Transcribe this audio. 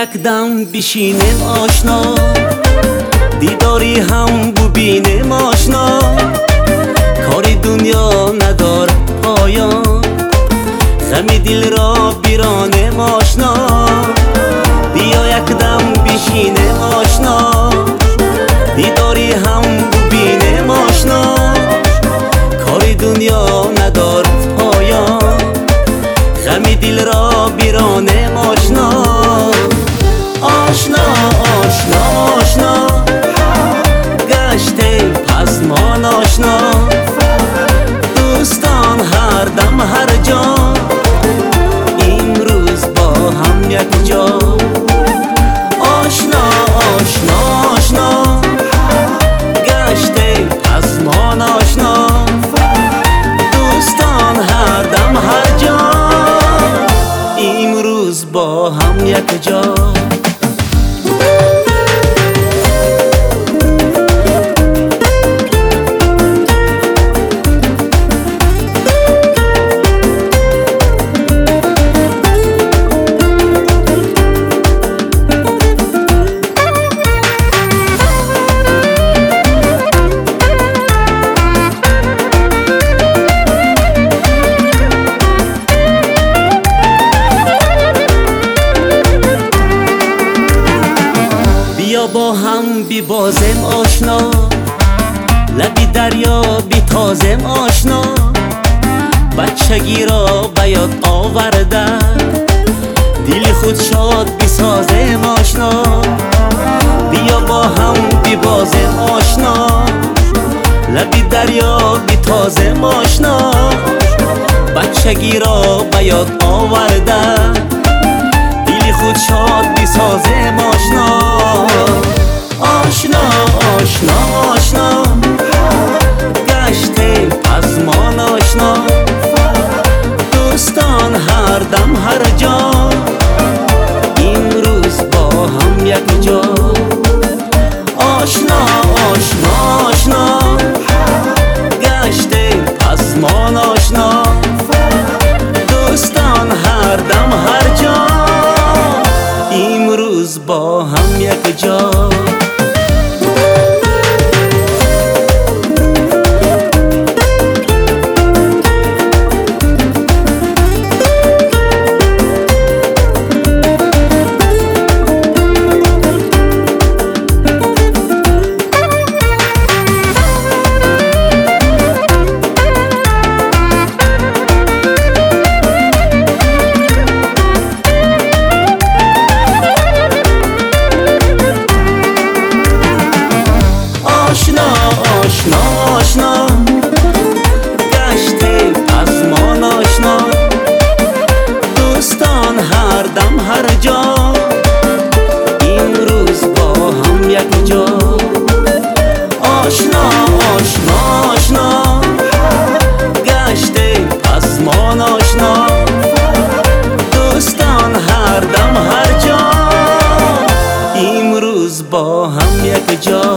یک دم بشینیم آشنا، دیداری هم ببینیم آشنا. کاری دنیا نداره پایان، غم دل را بیرانیم آشنا. بیا یک دم بشینیم آشنا، دیداری هم ببینیم آشنا. کاری دنیا نداره پایان، غم دل را بیرانیم آشنا. آشنا آشنا آشنا گشتیم پسمان آشنا. دوستان هر دم هر جا، امروز با هم یک جا. آشنا آشنا آشنا گشتیم پسمان آشنا. دوستان هر دم هر جا، امروز با هم یک جا. بیا با هم ببازیم آشنا، لبی دریا بتازیم آشنا. بچگی را به یاد آورده، دل خود شاد بسازیم آشنا. بیا با هم ببازیم آشنا، لبی دریا بتازیم آشنا. بچگی را به یاد آورده، دل خود شاد بسازیم آشنا. آشنا آشنا آشنا گشتیم پسمان آشنا. دوستان هر دم هر جا، امروز با هم یک جا. آشنا آشنا آشنا گشتیم پسمان آشنا. دوستان هر دم هر جا، امروز با هم یک جا. آشنا آشنا آشنا گشتیم پسمان آشنا. دوستان هر دم هر جا، امروز با هم یک جا. آشنا آشنا آشنا گشتیم پسمان آشنا. دوستان هر دم هر جا، امروز با هم یک جا.